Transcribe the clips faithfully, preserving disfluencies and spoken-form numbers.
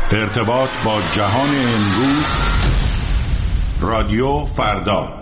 ارتباط با جهان امروز، رادیو فردا.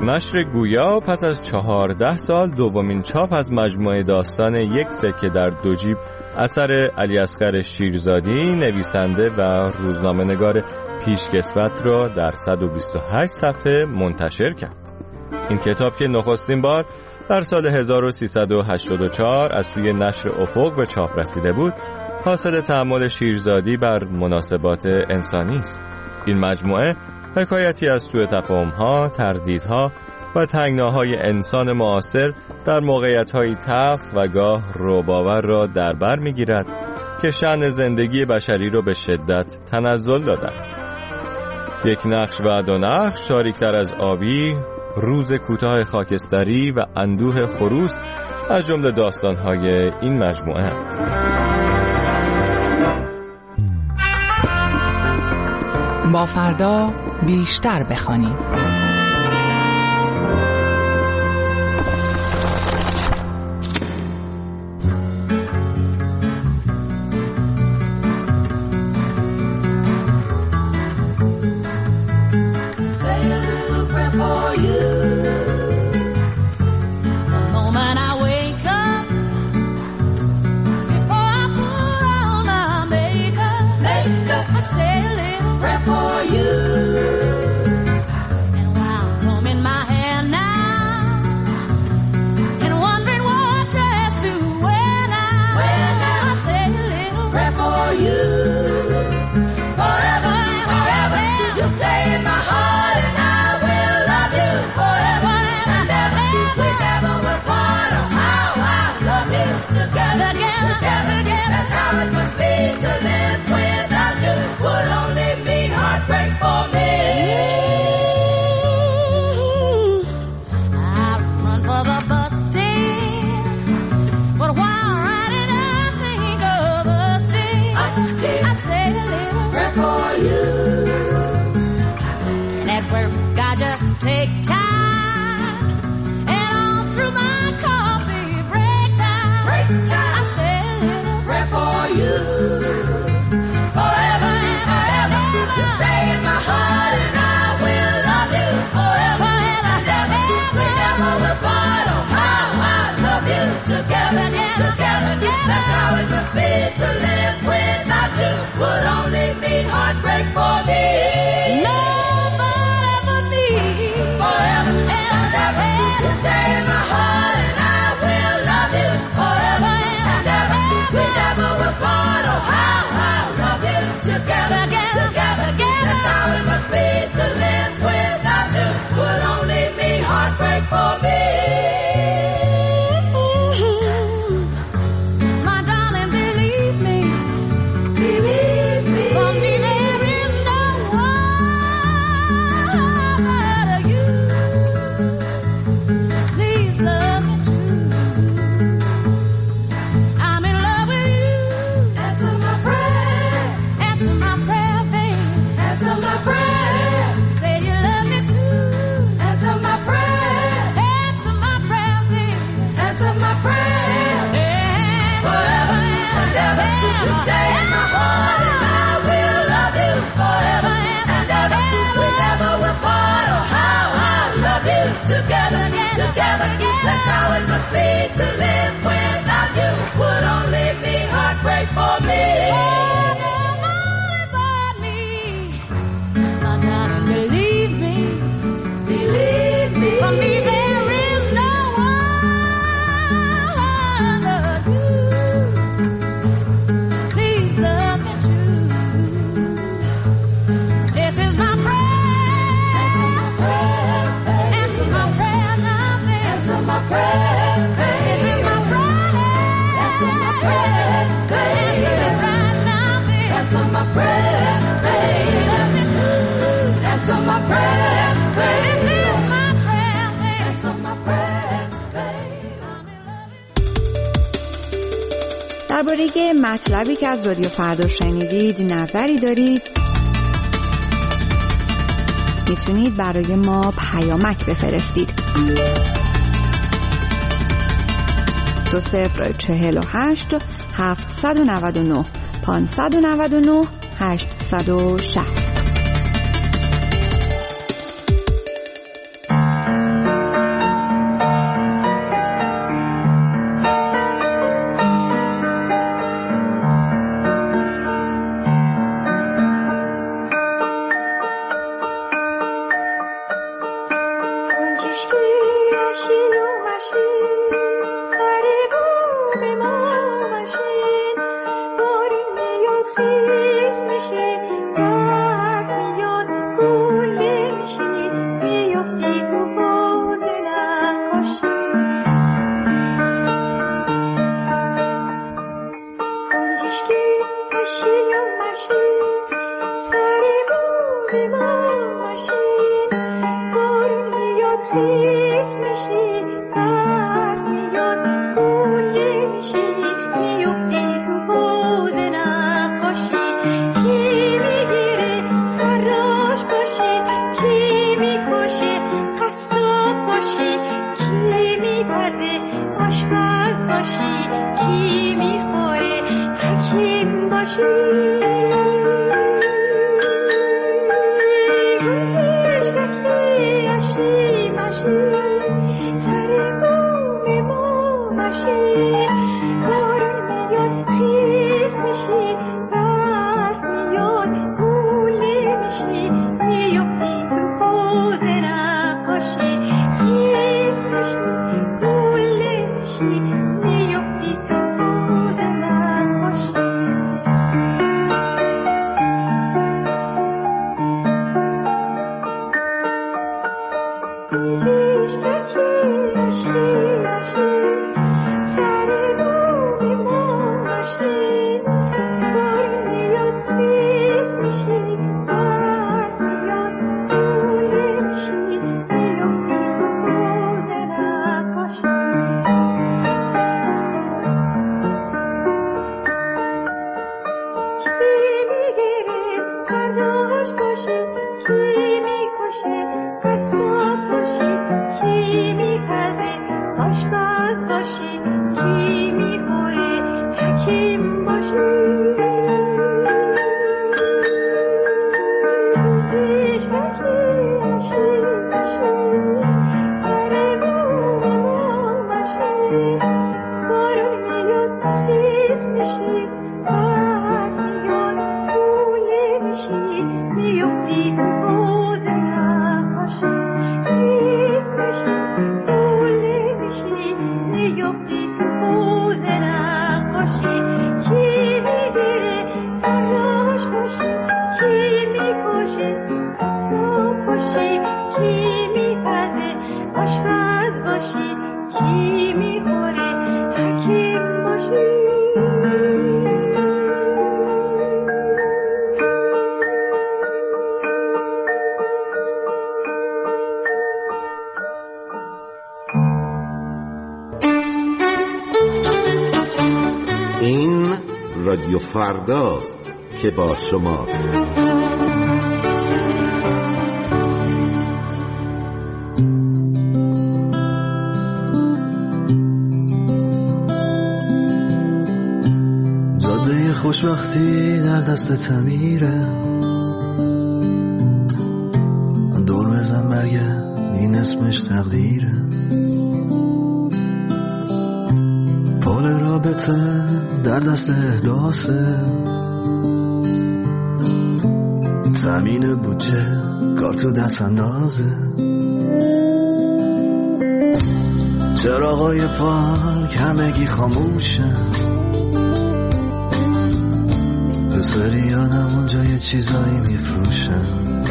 نشر گویا پس از چهارده سال دومین چاپ از مجموعه داستان یک سکه در دو جیب اثر علیاصغر شیرزادی نویسنده و روزنامه‌نگار پیشکسوت را در صد و بیست و هشت صفحه منتشر کرد. این کتاب که نخستین بار در سال هزار و سیصد و هشتاد و چهار از توی نشر افق به چاپ رسیده بود، حاصل تأمل شیرزادی بر مناسبات انسانی است. این مجموعه حکایتی از سوء تفاهم‌ها، تردیدها و تنگناهای انسان معاصر در موقعیت‌های تلخ و گاه رعب‌آور را در بر می‌گیرد که شأن زندگی بشری را به شدت تنزل دادند. یک نقش و دو نقش، تاریک‌تر از آبی، روز کوتاه خاکستری و اندوه خروس از جمله داستان‌های این مجموعه اند. با فردا بیشتر بخوانیم. درباره مطلبی که از رادیو فردا شنیدید نظری دارید، میتونید برای ما پیامک بفرستید. دو صفر چهل و هشت هفتصد و نود و نه پانصد و نود و نه هشتصد و شصت. این رادیو فرداست که با شماست. جاده خوشبختی در دست تمیره، دور بزن برگرد این اسمش تقدیره. پال رابطه در دست احداثه، تامین بودجه کار تو دست اندازه. چراغای پارک همگی خاموشن، پسریانم اونجا یه چیزایی میفروشن.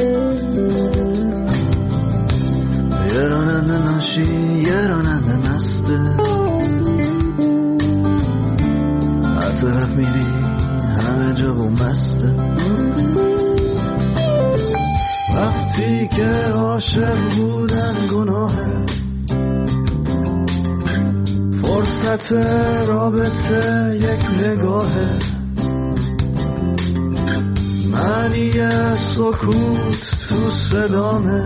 یه راننده ناشی یه راننده مسته، هر طرف میری همه جا بومسته. وقتی که عاشق بودن گناهه، فرصت رابطه یک نگاهه. معنی سکوت تو صدامه،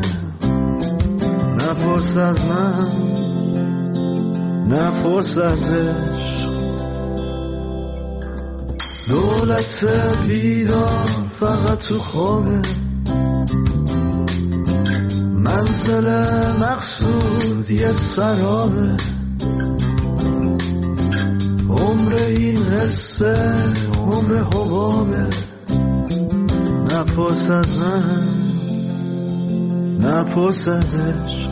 نپرس از من نپرس ازش. دولت بیدار فقط تو خوابه، منزل مقصود یه سرابه. عمر این قصه عمر حبابه، نپرس از من نپرس ازش.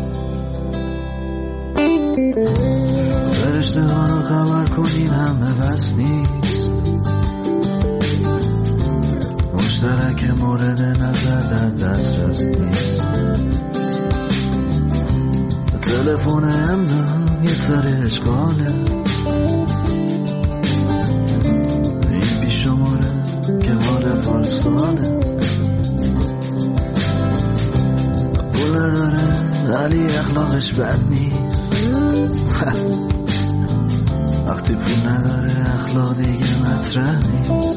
فرشته ها رو خبر کنین همه بس نیست، مشترک مورد نظر در دسترس نیست. تلفن امدان یه سر اشغاله، این بی شماره که مال پارساله. پول نداره ولی اخلاقش بد نیست، وقتی پول نداره اخلاق دیگه مطرح نیست.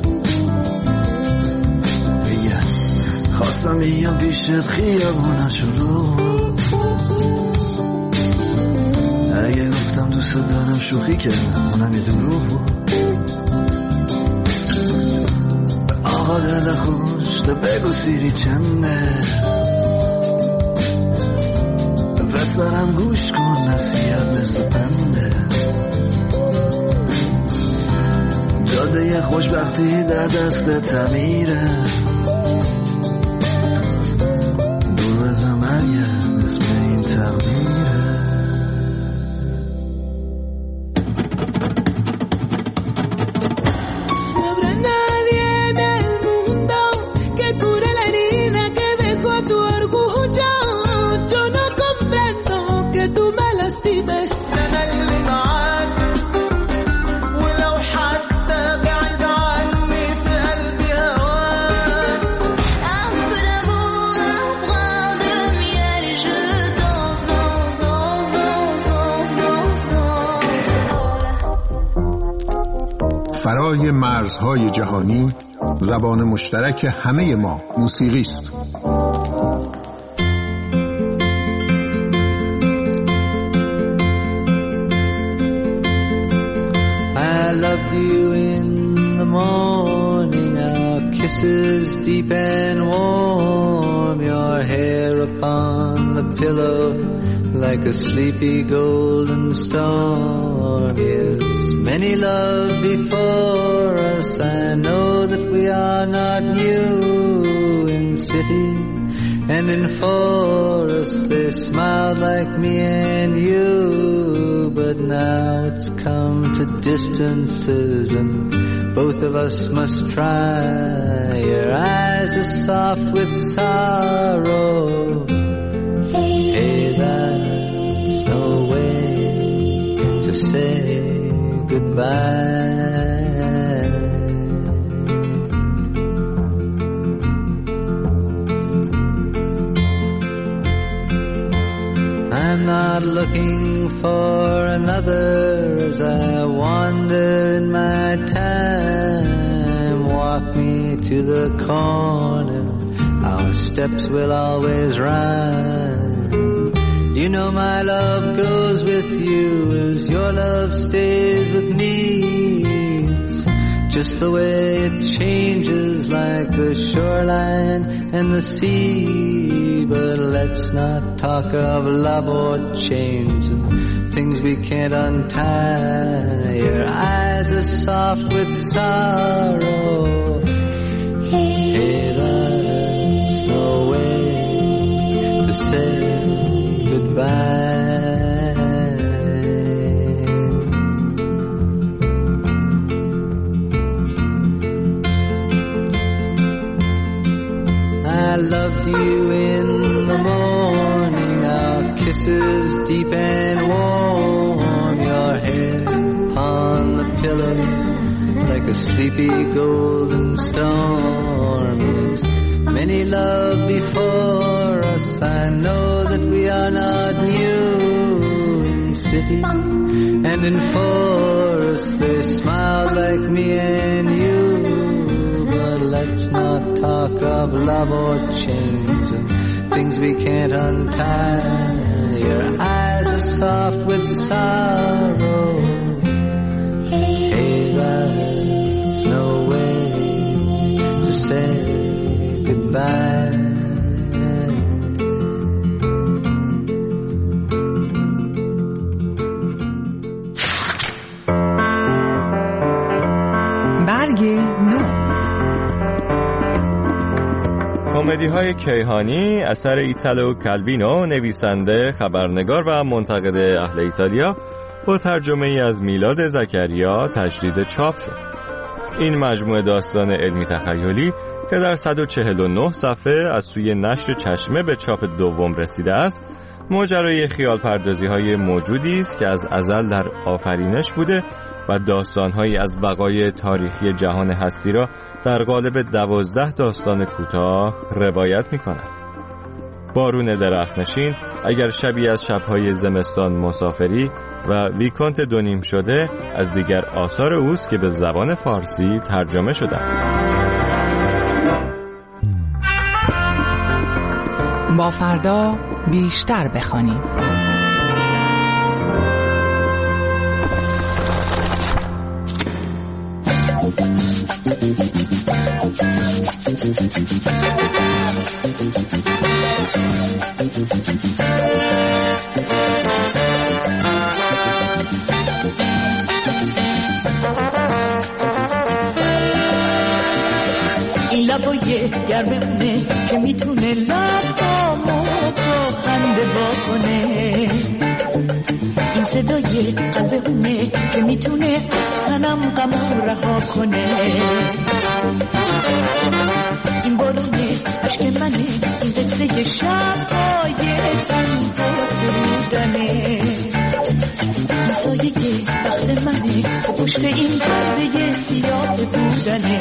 میگه خواستم بیام پیشت خیابونا شروع، اگه گفتم دوست دارم شوخی کردم اونم یه دروغ بود. آقا دل خوش ده بگو سیری چنده، بسرم گوش کن نصیحت مثل پنده. جاده خوشبختی در دست تعمیره، دور از مریم اسم این تقدیره. فرای مرزهای جهانی زبان مشترک همه ما موسیقی است. I love you in the morning, our kisses deep and warm, your hair upon the pillow like a sleepy golden storm. Yes, many love before us, I know that we are not new. In city and in forest they smiled like me and you, but now it's come to distances and both of us must try. Your eyes are soft with sorrow, hey, that's no way to say goodbye. I'm not looking for another as I wander in my time. Walk me to the corner, our steps will always rhyme. You know my love goes with you as your love stays with me. It's just the way it changes like the shoreline and the sea. But let's not talk of love or chains and things we can't untie. Your eyes are soft with sorrow, hey, that's no way to say goodbye. I loved you in the morning, our kisses deep and warm, your hair on the pillow like a sleepy golden storm. Yes, many love before us, I know that we are not new. In city and in forest they smiled like me and you, but let's not talk of love or chains and things we can't untie. Your eyes are soft with sorrow, hey, that's no way to say goodbye. برگ نو. کمدی های کیهانی اثر ایتالو کالوینو، نویسنده، خبرنگار و منتقد اهل ایتالیا، با ترجمه ای از میلاد زکریا تجدید چاپ شد. این مجموعه داستان علمی تخیلی که در صد و چهل و نه صفحه از سوی نشر چشمه به چاپ دوم رسیده است، ماجرای خیال پردازی های موجودی است که از ازل در آفرینش بوده و داستان‌هایی از بقای تاریخی جهان هستی را در قالب دوازده داستان کوتاه روایت می‌کند. بارون درختنشین اگر شبیه از شب‌های زمستان مسافری و ویکانت دونیم شده از دیگر آثار اوست که به زبان فارسی ترجمه شدند. با فردا بیشتر بخوانیم. این لبای گرمونه که میتونه لبامو با خنده واکنه، این صدای قلبونه که میتونه از تنم غمو رها کنه، این بارونه عشق منه، این قصه شبای تنها سرودنه، این سایه بخت منه و پشت این پرده سیاه بودنه.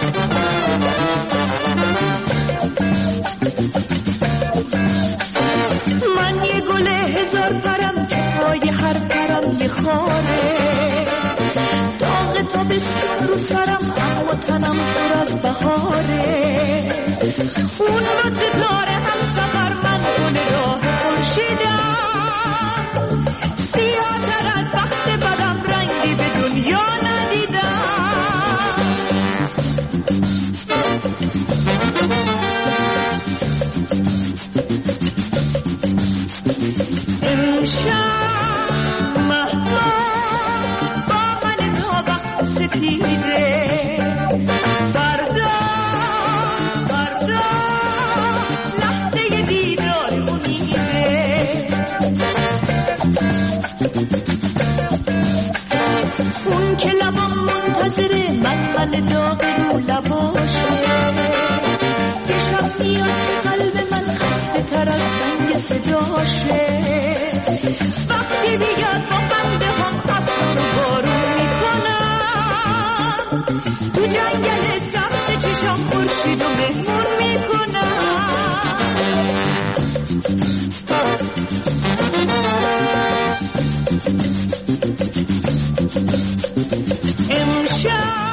من یه گل هزار پرم که پای هر پرم یه خاره، داغ تابستون رو سرم اما تنم پر از بهاره، اون با ستاره هم سفر من گل راه خورشیدم، سیاه‌تر از وقت بدم رنگی به دنیا ندیدم. امشب مهتاب با من تا وقت سپیده، فردا فردا لحظه دیدار امیده، اون که لبم منتظره من من داغ رو لباشه، یه شب میاد که قلب من خسته تر از سنگ صداشه، وقتی بیاد با خنده هم ابر رو بارون میکنم، تو جنگل سبز چشام خورشید و مهمون میکنم. امشب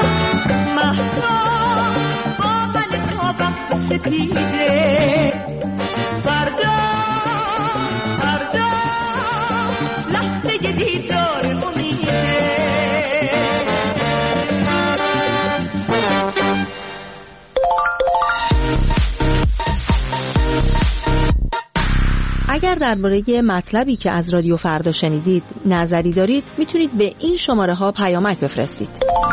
مهتاب با من تا وقت سپیده، فردا فردا لحظه دیدار امیده. اگر درباره مطلبی که از رادیو فردا شنیدید نظری دارید میتونید به این شماره ها پیامک بفرستید.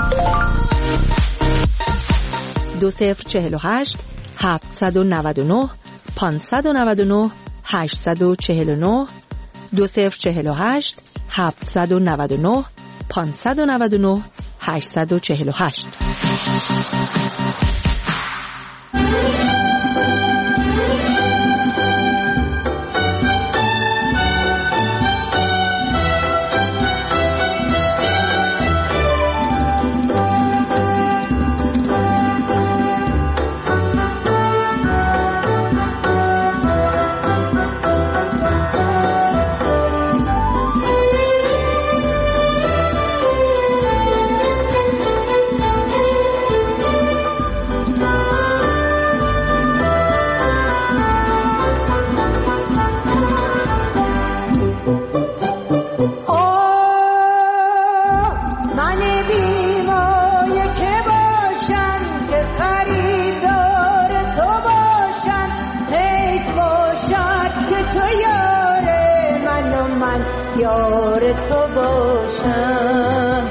دو صفر چهل و هشت هفتصد و نود و نه پانصد و نود و نه هشتصد و چهل و نه دو صفر چهل و هشت هفتصد و نود و نه پانصد و نود و نه هشتصد و چهل و هشت. یار تو باشم.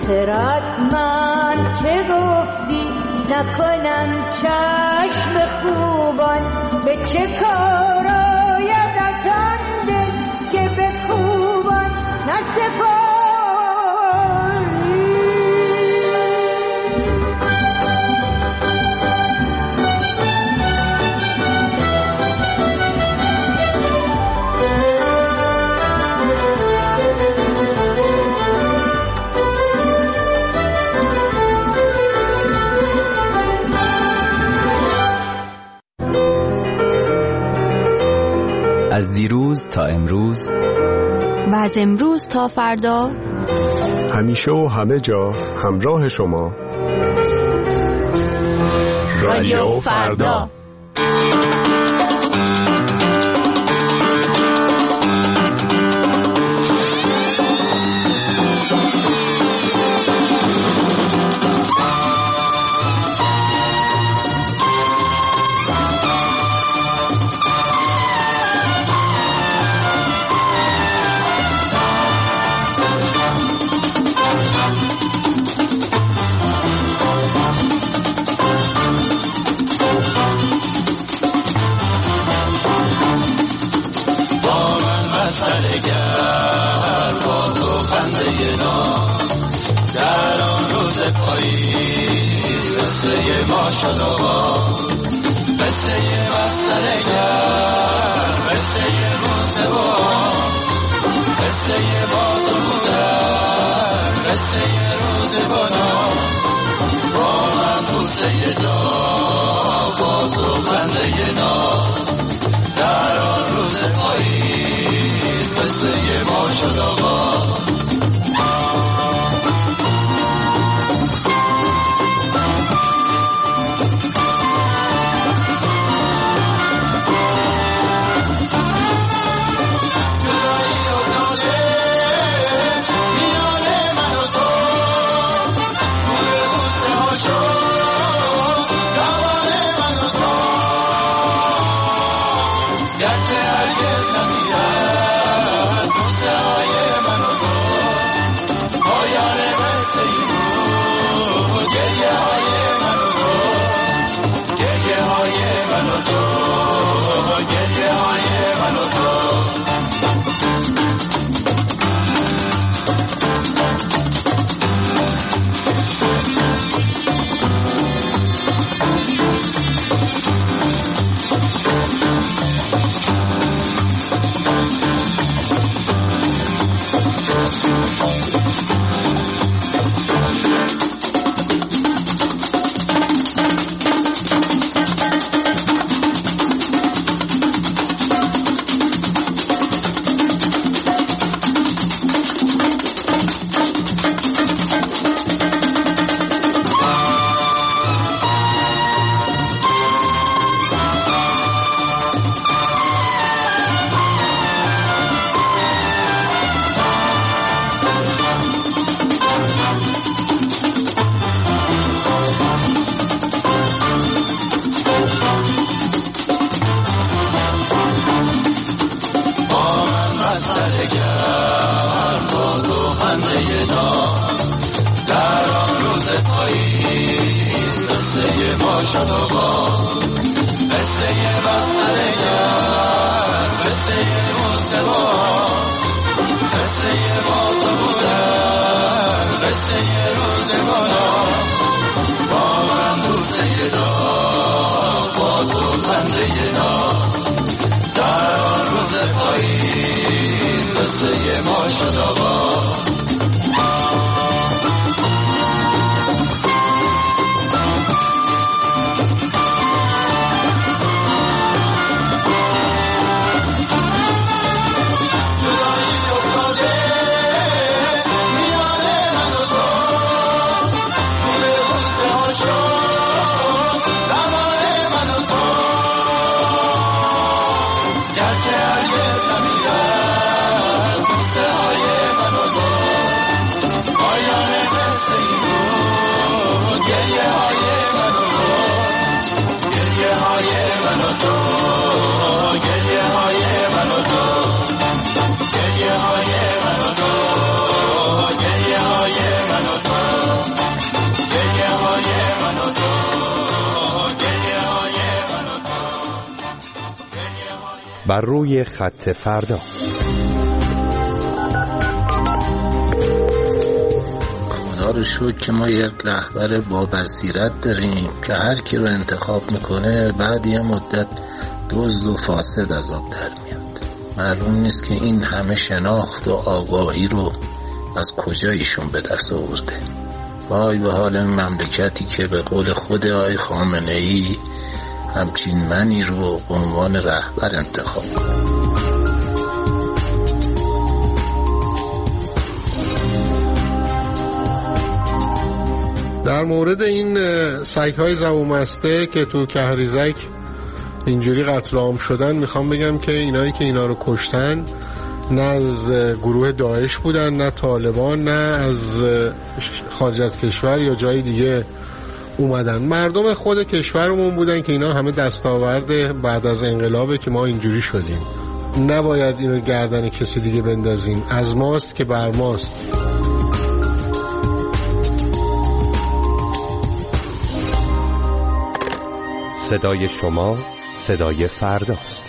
خردمند که گفتی نکنم چشم خوبان، به چه کار آید از آن دل که به خوبان نسپاری. از دیروز تا امروز و از امروز تا فردا، همیشه و همه جا همراه شما رادیو فردا. بر روی خط فردا. خدا رو شکر که ما یک رهبر با بصیرت داریم که هر کی رو انتخاب میکنه بعد یه مدت دزد و فاسد از آب در میاد. معلوم نیست که این همه شناخت و آگاهی رو از کجا ایشون به دست آورده. وای به حال مملکتی که به قول خود آقای خامنه‌ای همچین منی رو به عنوان رهبر انتخاب کنه. در مورد این سگ‌های زبون‌بسته که تو کهریزک اینجوری قتل عام شدن میخوام بگم که اینایی که اینا رو کشتن نه از گروه داعش بودن، نه طالبان، نه از خارج از کشور یا جای دیگه اومدن. مردم خود کشورمون بودن که اینا همه دستاورد بعد از انقلابه که ما اینجوری شدیم. نباید اینو گردن کسی دیگه بندازیم. از ماست که بر ماست. صدای شما صدای فرداست.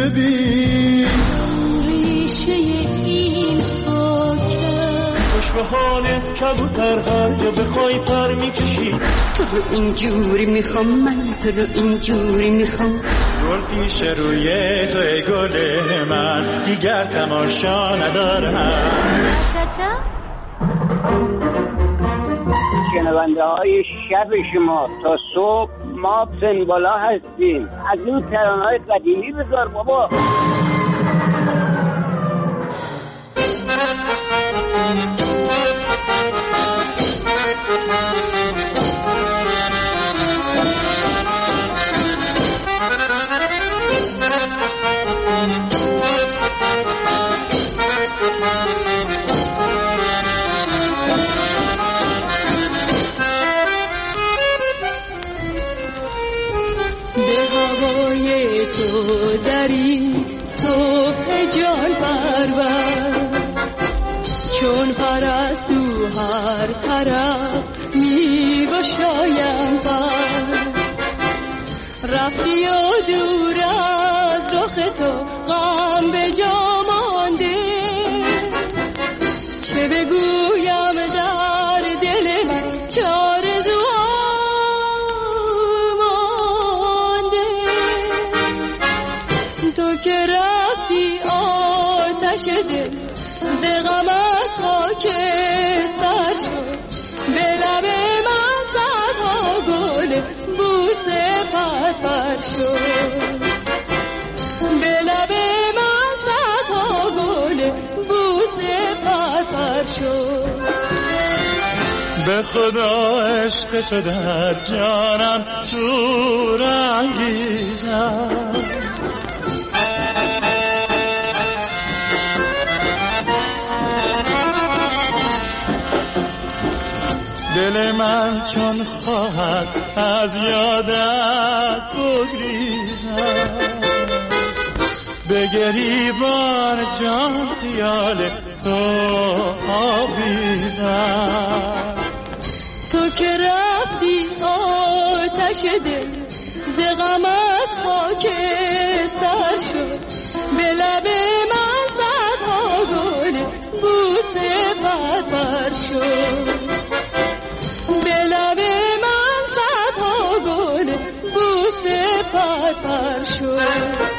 ببین ریشه این خاکه خوش به حالت کبوتر هر جا بخوای پر میکشی تو رو اینجوری میخوام من تو رو اینجوری میخوام گل پیش روی توی گل من دیگر تماشا ندارم شنونده های شب شما تا صبح ما سنبالا هستیم از این ترانه های قدیمی بذار بابا تو دری صبح جان پرور چون پرستو هر طرف می گشایم پر رفتی و دور از رخ تو غم به جا مانده چه بگویم در دل من چار که رفتی آتش دل ز غمت خاکستر شد به لب من صدها گل بوسه پرپر شد به لب من صدها گل بوسه پرپر شد به خدا عشق تو در جانم شور انگیزم دل من چون خواهد از یادت بگریزم به گریبان جان خیال تو آویزم تو که رفتی آتش دل ز غمت خاکستر شد به لب من صدها گل بوسه پرپر شد به لب من صدها گل بوسه پرپر شد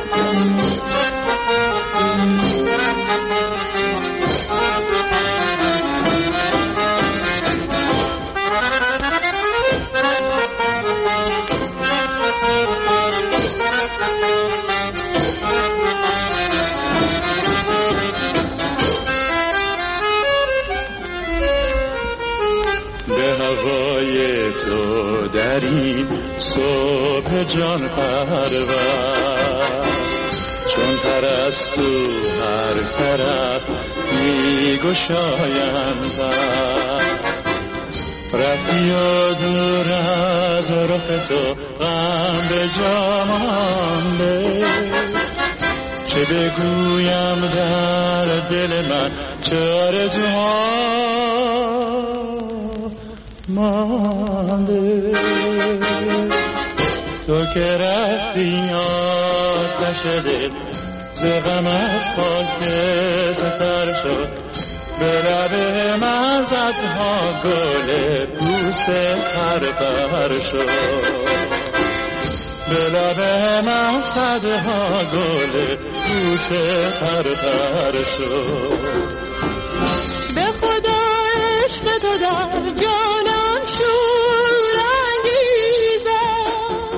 صبح جان پرور چون پرستو هر طرف می گشایند رفتی و دور از رخ تو غم به جا مانده چه بگویم در دل من چه آرزوها مانده تو که رفتی آتش دل ز غمت خاکستر شد به لب من صدها گل بوسه پرپر شد به لب من صدها گل بوسه پرپر شد به خدا عشق تو در جانم شور انگیزد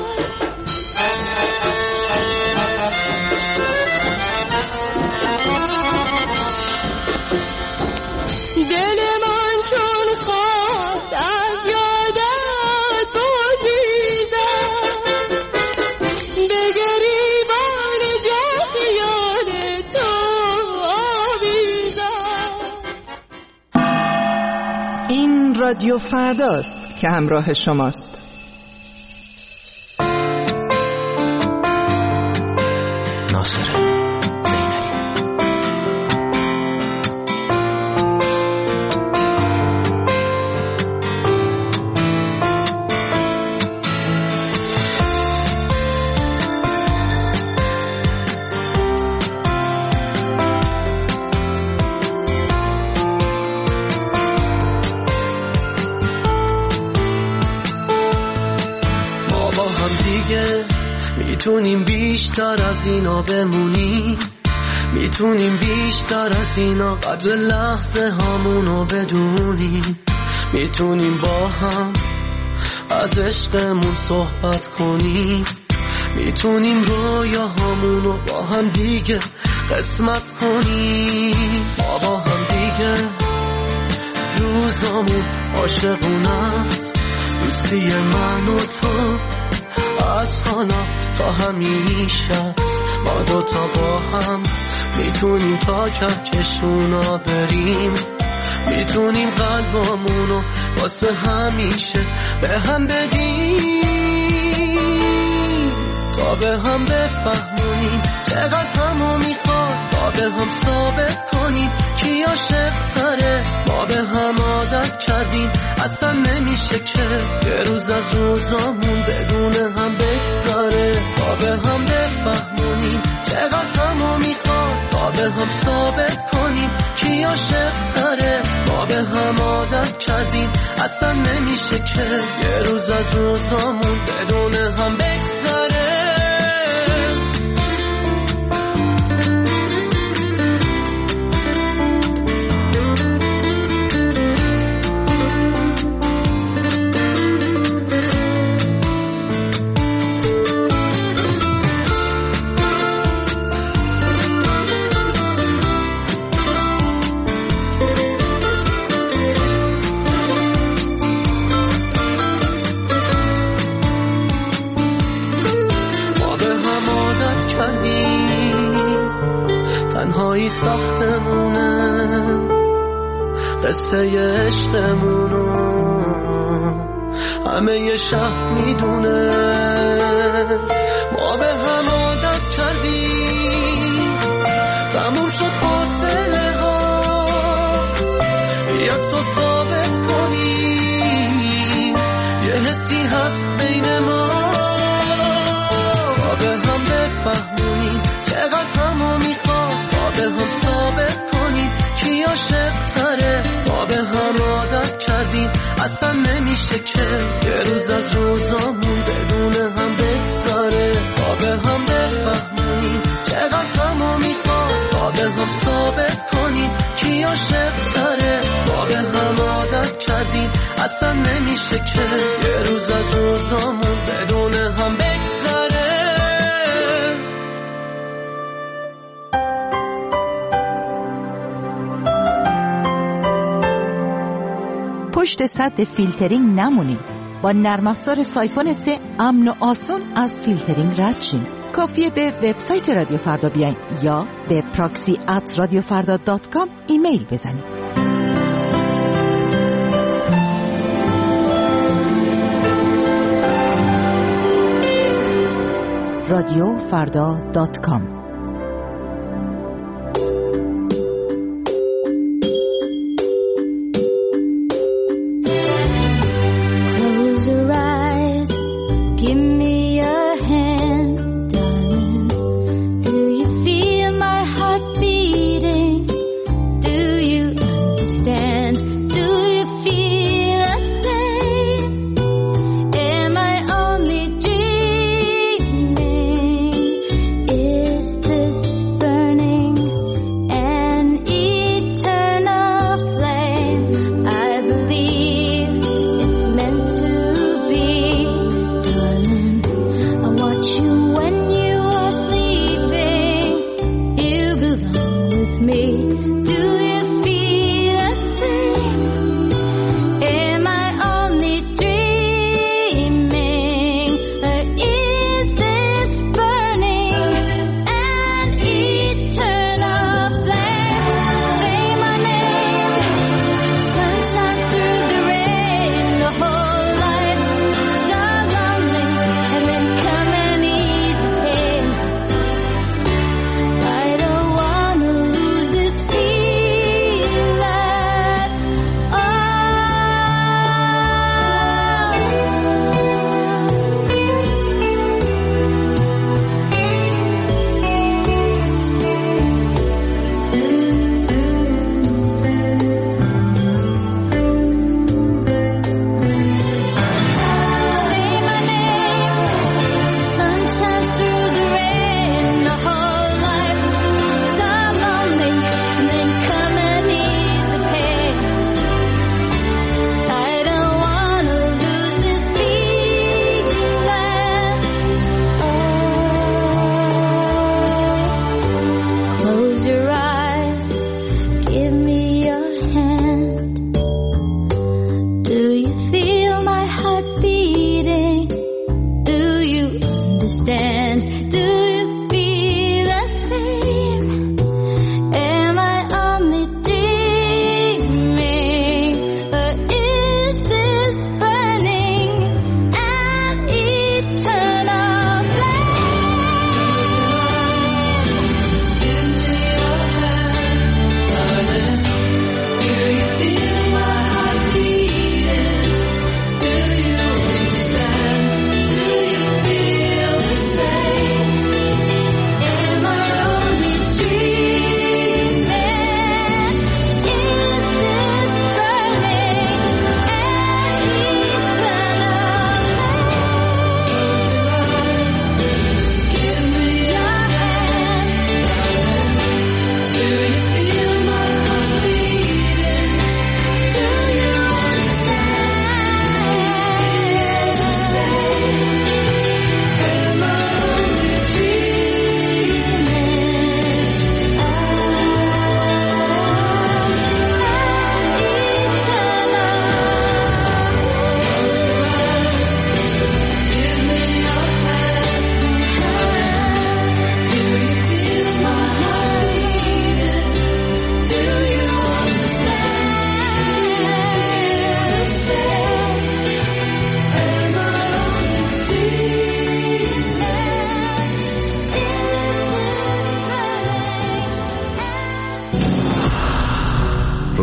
دل من چون خواست از یادت بگریزد به گریبان جان خیال تو آویزد. این رادیو فرداست که همراه شماست. میتونیم بیشتر از اینا بمونیم، میتونیم بیشتر از اینا قدر لحظه هامونو بدونیم، میتونیم با هم از عشقمون صحبت کنیم، میتونیم رویاهامونو با هم دیگه قسمت کنیم. ما با هم دیگه روزامون عاشقونه است، دوستی من و تو از حالا تا همیشه. ما دوتا با هم میتونیم تا کهکشونا بریم، میتونیم قلبامونو واسه همیشه به هم بدیم، تا به هم بفهمونیم چقدر همو میخواد، تا به هم ثابت کنیم کی عاشق تره. ما به هم عادت کردیم اصلا نمیشه که یه روز از روزامون بدون هم بگذاره، تا به هم بفهمونیم چقدر همو میخواد، تا به هم ثابت کنیم کی عاشق تره. ما به هم عادت کردیم اصلا نمیشه که یه روز از روزامون بدون هم بگذاره. تنهایی ساختمونه قصه عشقمونو، همه یه شهر میدونه. ما به هم عادت کردیم تموم شد فاصله ها، بیا تو ثابت کنیم یه حسی هست بین ما. ما به هم بفهمونیم چقدر همو میخواد، تا به هم ثابت کنیم کی عاشق تره. ما به هم عادت کردیم اصلا نمیشه که یه روز از روزامون بدون هم بگذاره، تا به هم بفهمونیم چقدر همو میخواد، تا به هم ثابت کنیم کی عاشق تره. ما به هم عادت کردیم اصلا نمیشه که یه روز از روزامون بدون هم بگذاره. پشت سد فیلترینگ نمونیم. با نرم افزار سایفون سه امن و آسون از فیلترینگ رد شیم. کافیه به وبسایت رادیو فردا بیاین یا به پراکسی ات رادیو فردا دات کام ایمیل بزنید. رادیو فردا دات کام.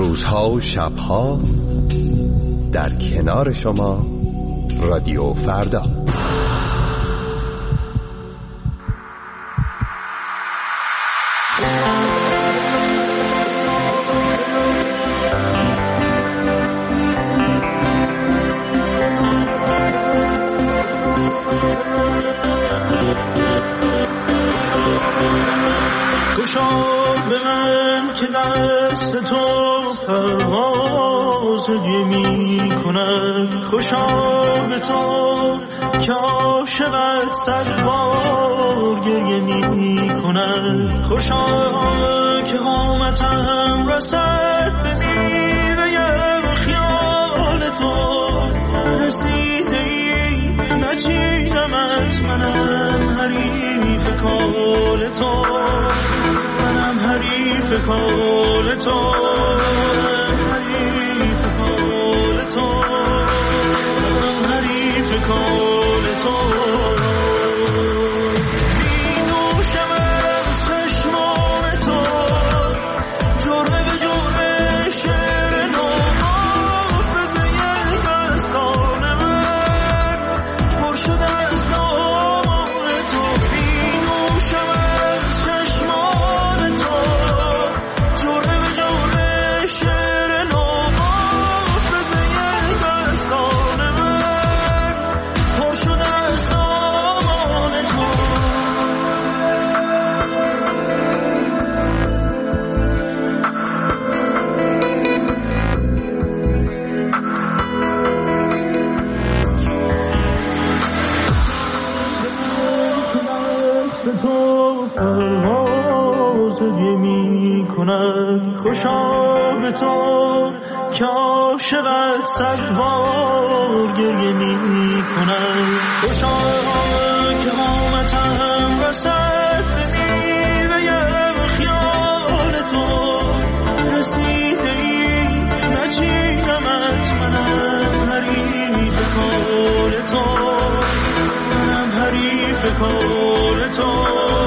روزها و شبها در کنار شما رادیو فردا. خوشا به من که دست تو پرواز دیگه می کند، خوشا به تو که عاشقت صد بار گریه می کند، خوشا که قامتم رسد به میوه خیال تو، رسیده ای نچیدمت، منم حریف کال تو، منم حریف کال تو، حریف کال تو، منم حریف کال تو. می نوشم از چشمان تو، جرمه به جرمه شعر نو، حافظه دستان من پر شده از نام تو. می نوشم از چشمان تو، جرمه به جرمه شعر نو، حافظه دستان من پر شده از نام تو. دست تو پرواز دیگه می کند، خوشا به تو که عاشقت صد بار گریه می کند، خوشا که قامتم رسد به میوه خیال تو، رسیده ای نچیدمت، منم حریف کال تو، منم حریف کال تو.